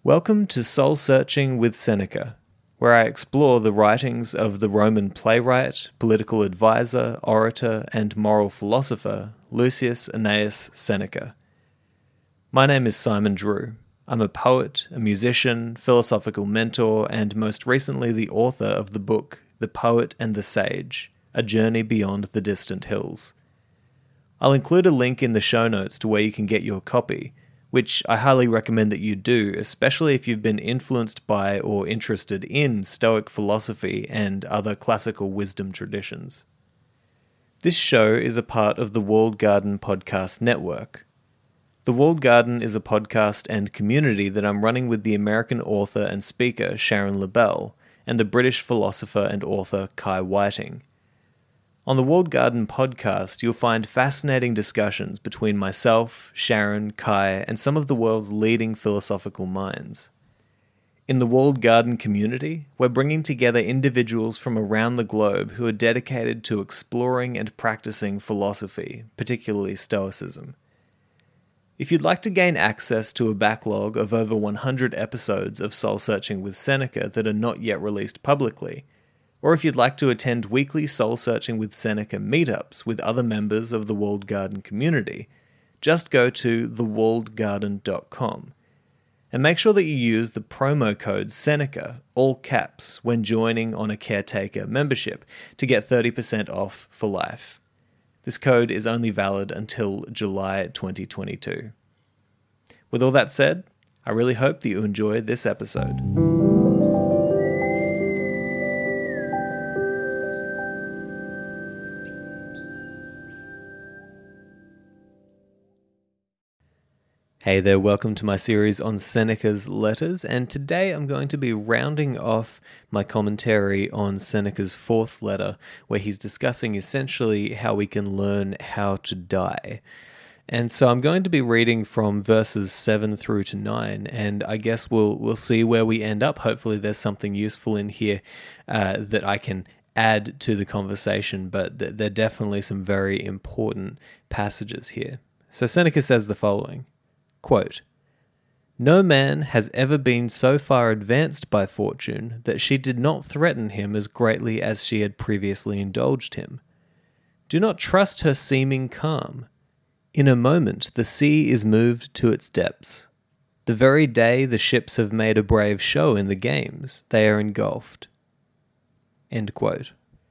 Welcome to Soul Searching with Seneca, where I explore the writings of the Roman playwright, political advisor, orator, and moral philosopher Lucius Annaeus Seneca. My name is Simon Drew. I'm a poet, a musician, philosophical mentor, and most recently the author of the book The Poet and the Sage, A Journey Beyond the Distant Hills. I'll include a link in the show notes to where you can get your copy, which I highly recommend that you do, especially if you've been influenced by or interested in Stoic philosophy and other classical wisdom traditions. This show is a part of the Walled Garden Podcast Network. The Walled Garden is a podcast and community that I'm running with the American author and speaker Sharon Lebel and the British philosopher and author Kai Whiting. On the Walled Garden podcast, you'll find fascinating discussions between myself, Sharon, Kai, and some of the world's leading philosophical minds. In the Walled Garden community, we're bringing together individuals from around the globe who are dedicated to exploring and practicing philosophy, particularly Stoicism. If you'd like to gain access to a backlog of over 100 episodes of Soul Searching with Seneca that are not yet released publicly, or if you'd like to attend weekly Soul Searching with Seneca meetups with other members of the Walled Garden community, just go to thewalledgarden.com. And make sure that you use the promo code Seneca, all caps, when joining on a Caretaker membership to get 30% off for life. This code is only valid until July 2022. With all that said, I really hope that you enjoy this episode. Hey there, welcome to my series on Seneca's letters, and today I'm going to be rounding off my commentary on Seneca's fourth letter, where he's discussing essentially how we can learn how to die. And so I'm going to be reading from verses 7 through to 9, and I guess we'll see where we end up. Hopefully there's something useful in here that I can add to the conversation, but there are definitely some very important passages here. So Seneca says the following. Quote, "No man has ever been so far advanced by fortune that she did not threaten him as greatly as she had previously indulged him. Do not trust her seeming calm. In a moment the sea is moved to its depths. The very day the ships have made a brave show in the games, they are engulfed." End quote.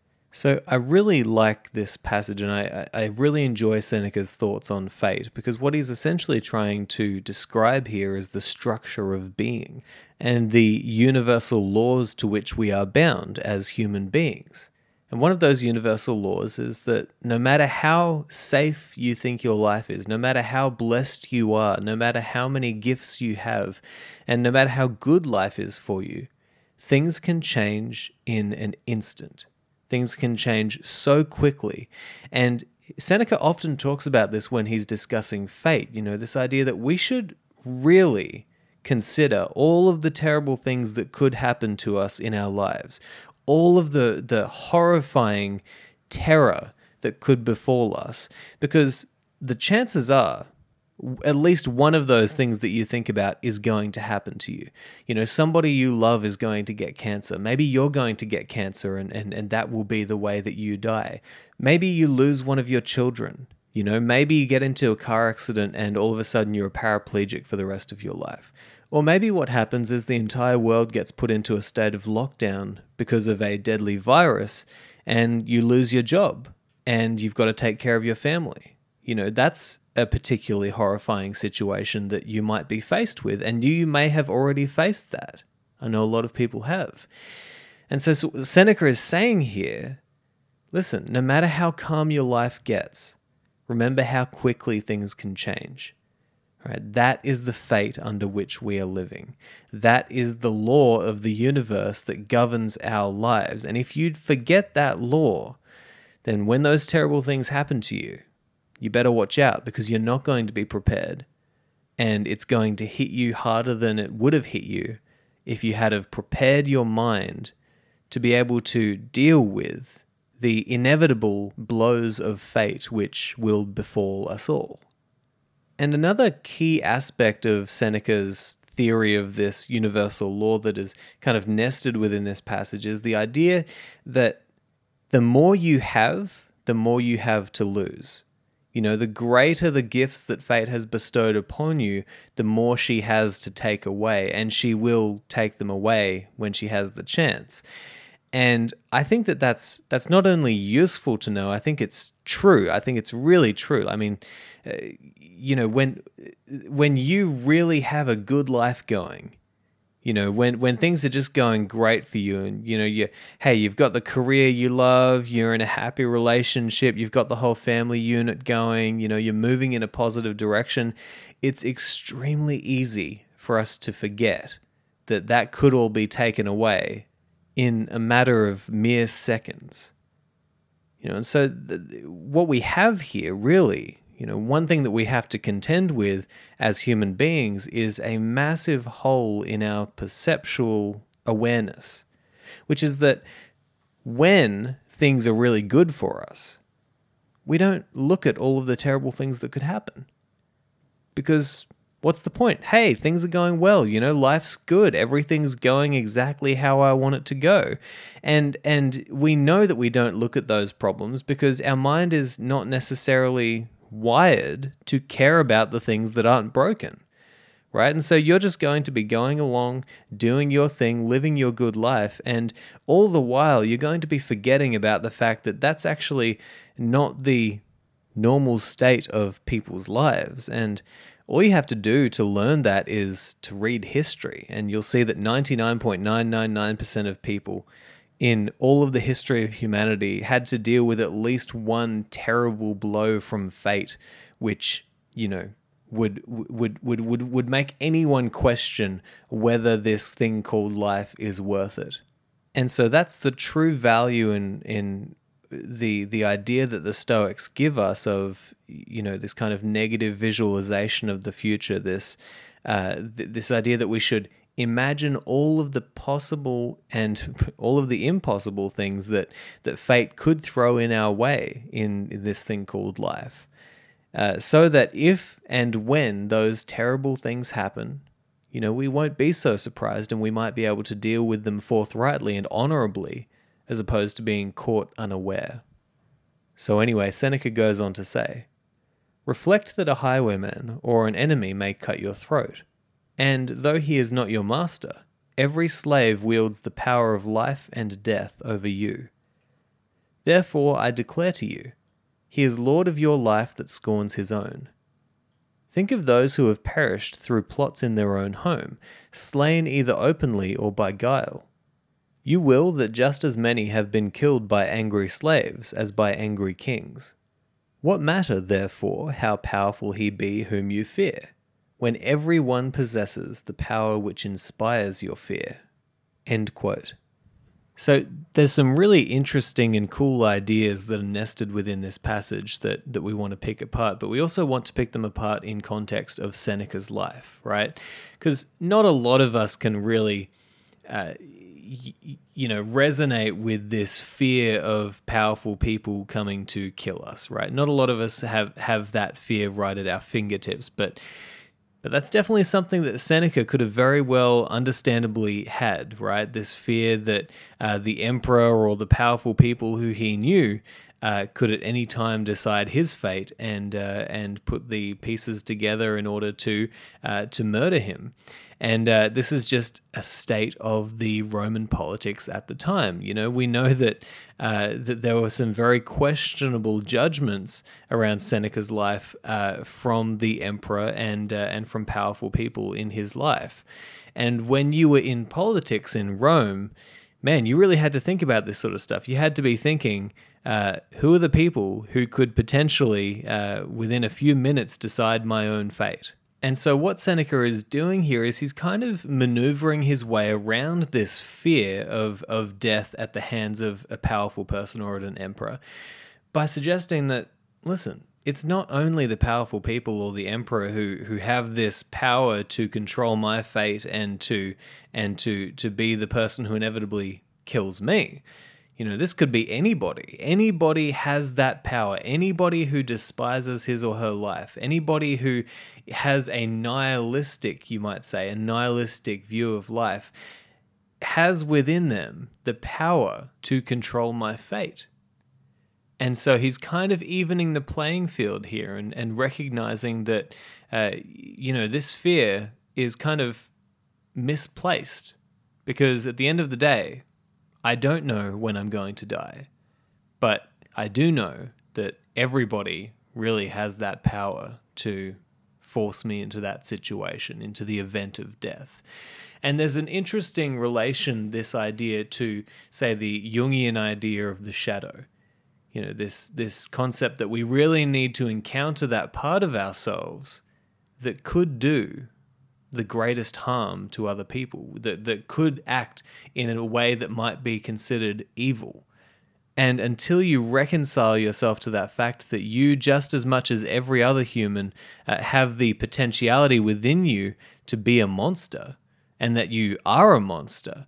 So I really like this passage, and I really enjoy Seneca's thoughts on fate, because what he's essentially trying to describe here is the structure of being and the universal laws to which we are bound as human beings. And one of those universal laws is that no matter how safe you think your life is, no matter how blessed you are, no matter how many gifts you have, and no matter how good life is for you, things can change in an instant. Things can change so quickly. And Seneca often talks about this when he's discussing fate, this idea that we should really consider all of the terrible things that could happen to us in our lives, all of the horrifying terror that could befall us, because the chances are at least one of those things that you think about is going to happen to you. Somebody you love is going to get cancer. Maybe you're going to get cancer and that will be the way that you die. Maybe you lose one of your children. Maybe you get into a car accident and all of a sudden you're a paraplegic for the rest of your life. Or maybe what happens is the entire world gets put into a state of lockdown because of a deadly virus and you lose your job and you've got to take care of your family. That's a particularly horrifying situation that you might be faced with, and you may have already faced that. I know a lot of people have. And so Seneca is saying here, listen, no matter how calm your life gets, remember how quickly things can change. Right? That is the fate under which we are living. That is the law of the universe that governs our lives. And if you forget that law, then when those terrible things happen to you, you better watch out, because you're not going to be prepared. And it's going to hit you harder than it would have hit you if you had have prepared your mind to be able to deal with the inevitable blows of fate which will befall us all. And another key aspect of Seneca's theory of this universal law that is kind of nested within this passage is the idea that the more you have, the more you have to lose. You know, the greater the gifts that fate has bestowed upon you, the more she has to take away, and she will take them away when she has the chance. And I think that that's not only useful to know, I think it's true. I think it's really true. I mean, you know, when you really have a good life going, you know, when things are just going great for you, and you know, you've got the career you love, you're in a happy relationship, you've got the whole family unit going, you know, you're moving in a positive direction, it's extremely easy for us to forget that that could all be taken away in a matter of mere seconds. You know, and so what we have here really, you know, one thing that we have to contend with as human beings is a massive hole in our perceptual awareness, which is that when things are really good for us, we don't look at all of the terrible things that could happen. Because what's the point? Hey, things are going well, you know, life's good, everything's going exactly how I want it to go. And we know that we don't look at those problems because our mind is not necessarily wired to care about the things that aren't broken, right? And so you're just going to be going along, doing your thing, living your good life, and all the while you're going to be forgetting about the fact that that's actually not the normal state of people's lives. And all you have to do to learn that is to read history, and you'll see that 99.999% of people in all of the history of humanity had to deal with at least one terrible blow from fate, which, you know, would make anyone question whether this thing called life is worth it. And so that's the true value in the idea that the Stoics give us of, you know, this kind of negative visualization of the future, this idea that we should imagine all of the possible and all of the impossible things that fate could throw in our way in this thing called life. So that if and when those terrible things happen, you know, we won't be so surprised and we might be able to deal with them forthrightly and honorably as opposed to being caught unaware. So anyway, Seneca goes on to say, "Reflect that a highwayman or an enemy may cut your throat. And though he is not your master, every slave wields the power of life and death over you. Therefore I declare to you, he is lord of your life that scorns his own. Think of those who have perished through plots in their own home, slain either openly or by guile. You will that just as many have been killed by angry slaves as by angry kings. What matter, therefore, how powerful he be whom you fear, when every one possesses the power which inspires your fear?" End quote. So there's some really interesting and cool ideas that are nested within this passage that we want to pick apart, but we also want to pick them apart in context of Seneca's life, right? Because not a lot of us can really resonate with this fear of powerful people coming to kill us, right? Not a lot of us have that fear right at our fingertips, but that's definitely something that Seneca could have very well understandably had, right? This fear that the emperor or the powerful people who he knew could at any time decide his fate and put the pieces together in order to murder him. And this is just a state of the Roman politics at the time. You know, we know that that there were some very questionable judgments around Seneca's life from the emperor and from powerful people in his life. And when you were in politics in Rome, man, you really had to think about this sort of stuff. You had to be thinking, who are the people who could potentially, within a few minutes, decide my own fate? And so what Seneca is doing here is he's kind of maneuvering his way around this fear of death at the hands of a powerful person or an emperor by suggesting that, listen, it's not only the powerful people or the emperor who have this power to control my fate and to be the person who inevitably kills me. This could be anybody. Anybody has that power. Anybody who despises his or her life. Anybody who has a nihilistic, you might say, a nihilistic view of life has within them the power to control my fate. And so he's kind of evening the playing field here and recognizing that, this fear is kind of misplaced, because at the end of the day, I don't know when I'm going to die, but I do know that everybody really has that power to force me into that situation, into the event of death. And there's an interesting relation, this idea, to, say, the Jungian idea of the shadow. This concept that we really need to encounter that part of ourselves that could do the greatest harm to other people, that could act in a way that might be considered evil. And until you reconcile yourself to that fact that you, just as much as every other human, have the potentiality within you to be a monster, and that you are a monster,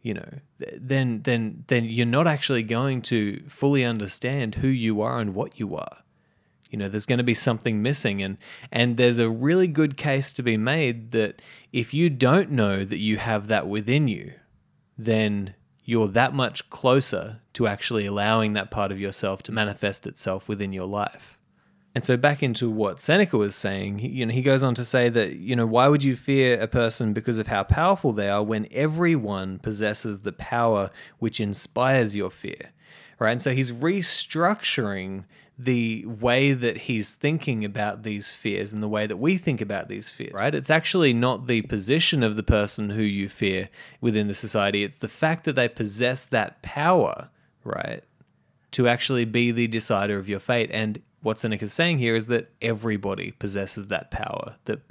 then you're not actually going to fully understand who you are and what you are. There's going to be something missing, and there's a really good case to be made that if you don't know that you have that within you, then you're that much closer to actually allowing that part of yourself to manifest itself within your life. And so back into what Seneca was saying, he goes on to say that, why would you fear a person because of how powerful they are when everyone possesses the power which inspires your fear, right? And so he's restructuring the way that he's thinking about these fears and the way that we think about these fears, right? It's actually not the position of the person who you fear within the society. It's the fact that they possess that power, right, to actually be the decider of your fate. And what Seneca's saying here is that everybody possesses that power, that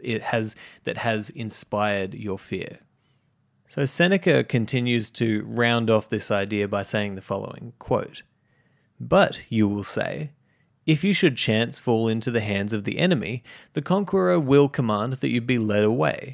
has inspired your fear. So Seneca continues to round off this idea by saying the following, quote, "But, you will say, if you should chance fall into the hands of the enemy, the conqueror will command that you be led away.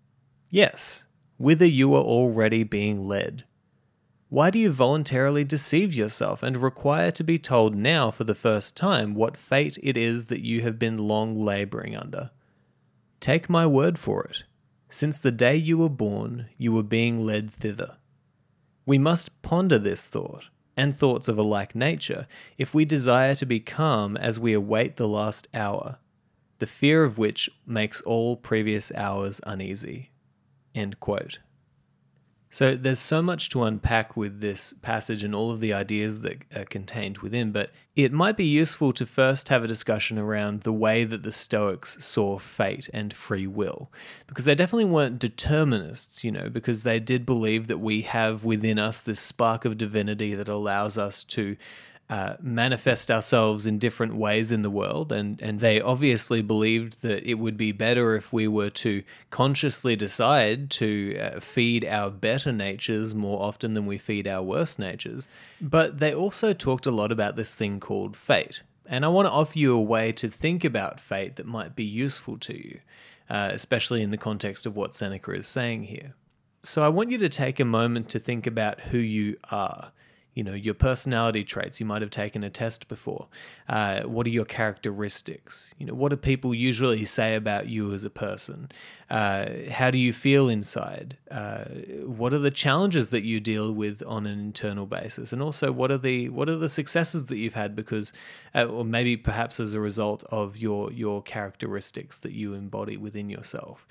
Yes, whither you are already being led. Why do you voluntarily deceive yourself and require to be told now for the first time what fate it is that you have been long labouring under? Take my word for it. Since the day you were born, you were being led thither. We must ponder this thought, and thoughts of a like nature, if we desire to be calm as we await the last hour, the fear of which makes all previous hours uneasy." End quote. So there's so much to unpack with this passage and all of the ideas that are contained within, but it might be useful to first have a discussion around the way that the Stoics saw fate and free will, because they definitely weren't determinists, because they did believe that we have within us this spark of divinity that allows us to manifest ourselves in different ways in the world, and they obviously believed that it would be better if we were to consciously decide to feed our better natures more often than we feed our worse natures. But they also talked a lot about this thing called fate, and I want to offer you a way to think about fate that might be useful to you, especially in the context of what Seneca is saying here. So I want you to take a moment to think about who you are. Your personality traits. You might have taken a test before. What are your characteristics? What do people usually say about you as a person? How do you feel inside? What are the challenges that you deal with on an internal basis? And also, what are the successes that you've had because, or maybe perhaps as a result of your characteristics that you embody within yourself?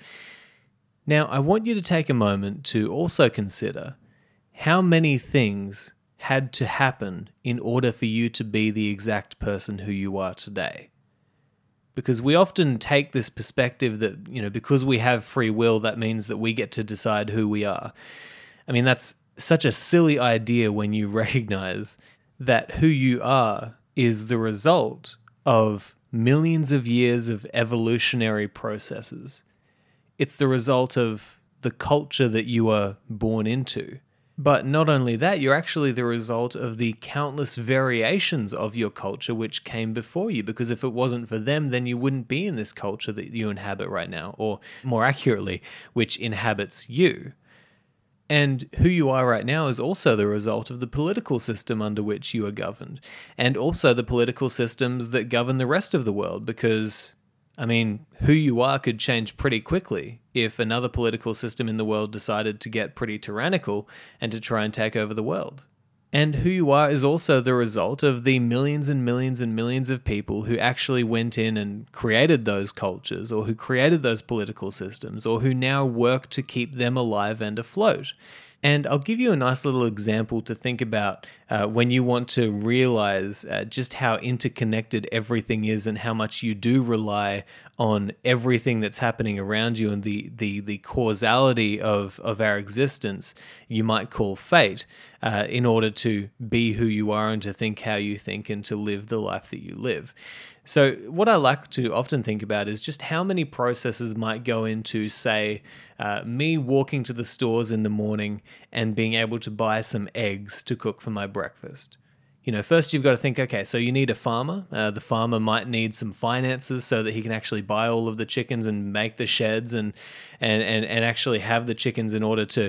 Now, I want you to take a moment to also consider how many things had to happen in order for you to be the exact person who you are today. Because we often take this perspective that, because we have free will, that means that we get to decide who we are. I mean, that's such a silly idea when you recognize that who you are is the result of millions of years of evolutionary processes. It's the result of the culture that you are born into. But not only that, you're actually the result of the countless variations of your culture which came before you, because if it wasn't for them, then you wouldn't be in this culture that you inhabit right now, or more accurately, which inhabits you. And who you are right now is also the result of the political system under which you are governed, and also the political systems that govern the rest of the world, because, I mean, who you are could change pretty quickly if another political system in the world decided to get pretty tyrannical and to try and take over the world. And who you are is also the result of the millions and millions and millions of people who actually went in and created those cultures, or who created those political systems, or who now work to keep them alive and afloat. And I'll give you a nice little example to think about when you want to realize just how interconnected everything is, and how much you do rely on everything that's happening around you, and the causality of our existence you might call fate, in order to be who you are and to think how you think and to live the life that you live. So what I like to often think about is just how many processes might go into, say, me walking to the stores in the morning and being able to buy some eggs to cook for my breakfast. First you've got to think, okay, so you need a farmer. The farmer might need some finances so that he can actually buy all of the chickens and make the sheds and actually have the chickens in order to,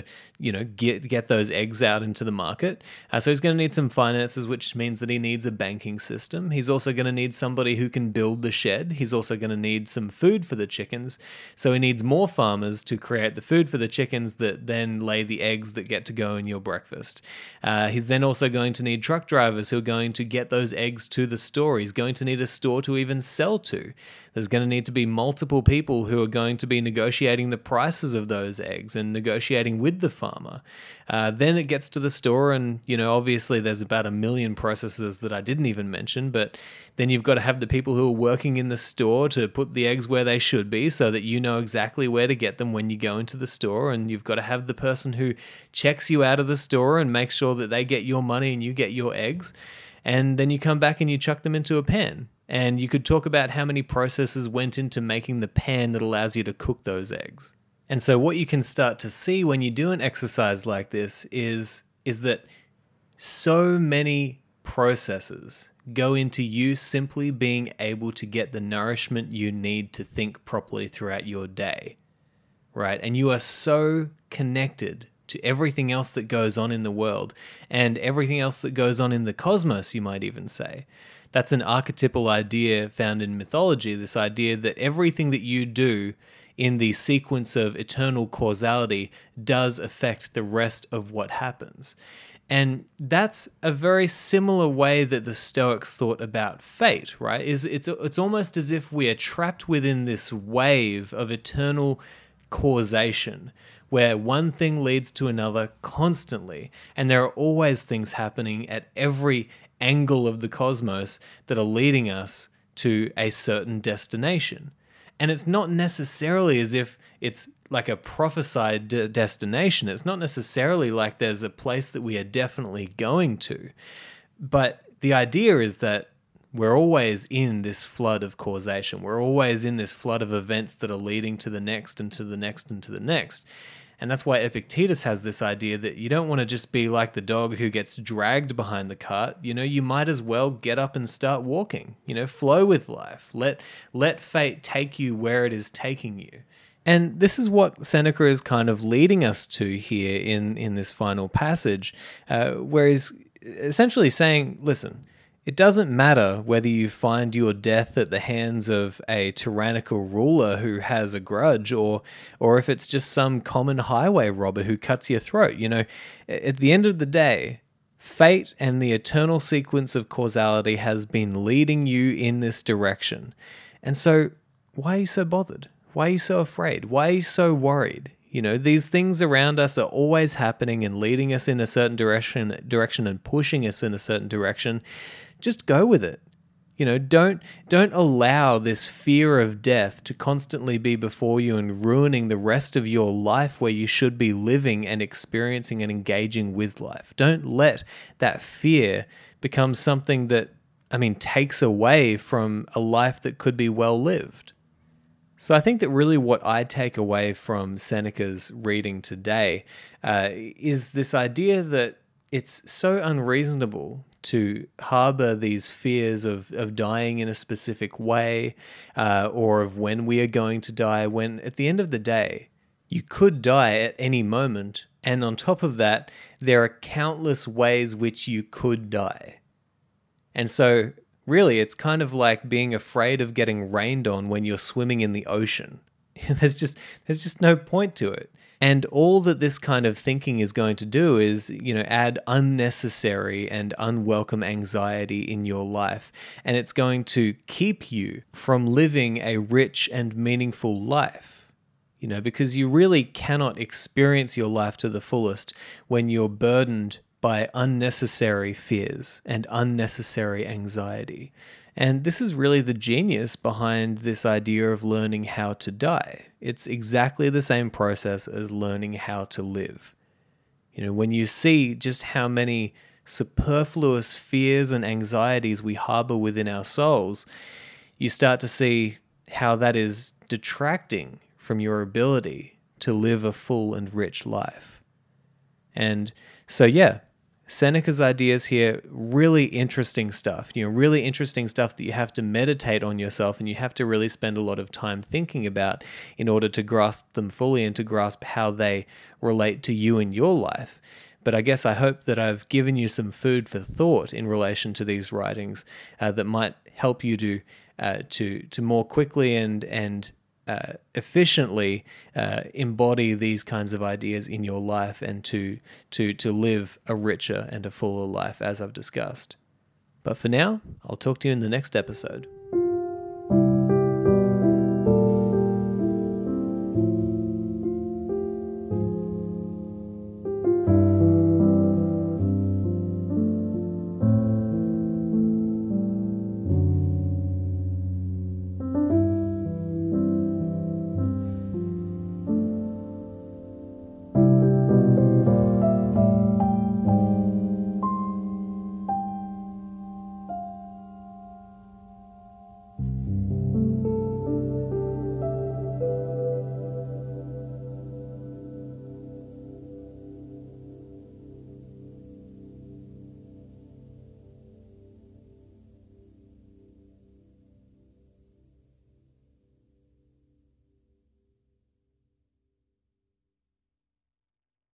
get those eggs out into the market. So he's going to need some finances, which means that he needs a banking system. He's also going to need somebody who can build the shed. He's also going to need some food for the chickens. So he needs more farmers to create the food for the chickens that then lay the eggs that get to go in your breakfast. He's then also going to need truck drivers who are going to get those eggs to the store. He's going to need a store to even sell to. There's going to need to be multiple people who are going to be negotiating the prices of those eggs and negotiating with the farmer. Then it gets to the store, and obviously there's about 1 million processes that I didn't even mention, but then you've got to have the people who are working in the store to put the eggs where they should be so that you know exactly where to get them when you go into the store, and you've got to have the person who checks you out of the store and makes sure that they get your money and you get your eggs, and then you come back and you chuck them into a pan. And you could talk about how many processes went into making the pan that allows you to cook those eggs. And so what you can start to see when you do an exercise like this is that so many processes go into you simply being able to get the nourishment you need to think properly throughout your day, right? And you are so connected to everything else that goes on in the world and everything else that goes on in the cosmos, you might even say. That's an archetypal idea found in mythology, this idea that everything that you do in the sequence of eternal causality does affect the rest of what happens. And that's a very similar way that the Stoics thought about fate, right? It's almost as if we are trapped within this wave of eternal causation, where one thing leads to another constantly, and there are always things happening at every angle of the cosmos that are leading us to a certain destination. And it's not necessarily as if it's like a prophesied destination. It's not necessarily like there's a place that we are definitely going to. But the idea is that we're always in this flood of causation. We're always in this flood of events that are leading to the next and to the next and to the next. And that's why Epictetus has this idea that you don't want to just be like the dog who gets dragged behind the cart. You might as well get up and start walking. Flow with life. Let fate take you where it is taking you. And this is what Seneca is kind of leading us to here in this final passage, where he's essentially saying, listen, it doesn't matter whether you find your death at the hands of a tyrannical ruler who has a grudge, or if it's just some common highway robber who cuts your throat. At the end of the day, fate and the eternal sequence of causality has been leading you in this direction. And so why are you so bothered? Why are you so afraid? Why are you so worried? These things around us are always happening and leading us in a certain direction and pushing us in a certain direction. Just go with it. Don't allow this fear of death to constantly be before you and ruining the rest of your life where you should be living and experiencing and engaging with life. Don't let that fear become something that, takes away from a life that could be well lived. So I think that really what I take away from Seneca's reading today is this idea that it's so unreasonable to harbor these fears of dying in a specific way, or of when we are going to die, when at the end of the day, You could die at any moment, and on top of that, there are countless ways which you could die. And so, really, it's kind of like being afraid of getting rained on when you're swimming in the ocean. There's just no point to it. And all that this kind of thinking is going to do is, add unnecessary and unwelcome anxiety in your life. And it's going to keep you from living a rich and meaningful life. Because you really cannot experience your life to the fullest when you're burdened by unnecessary fears and unnecessary anxiety. And this is really the genius behind this idea of learning how to die. It's exactly the same process as learning how to live. When you see just how many superfluous fears and anxieties we harbor within our souls, you start to see how that is detracting from your ability to live a full and rich life. And so, Seneca's ideas here, really interesting stuff, really interesting stuff that you have to meditate on yourself and you have to really spend a lot of time thinking about in order to grasp them fully and to grasp how they relate to you in your life. But I guess I hope that I've given you some food for thought in relation to these writings that might help you to more quickly and efficiently embody these kinds of ideas in your life and to live a richer and a fuller life as I've discussed. But for now, I'll talk to you in the next episode.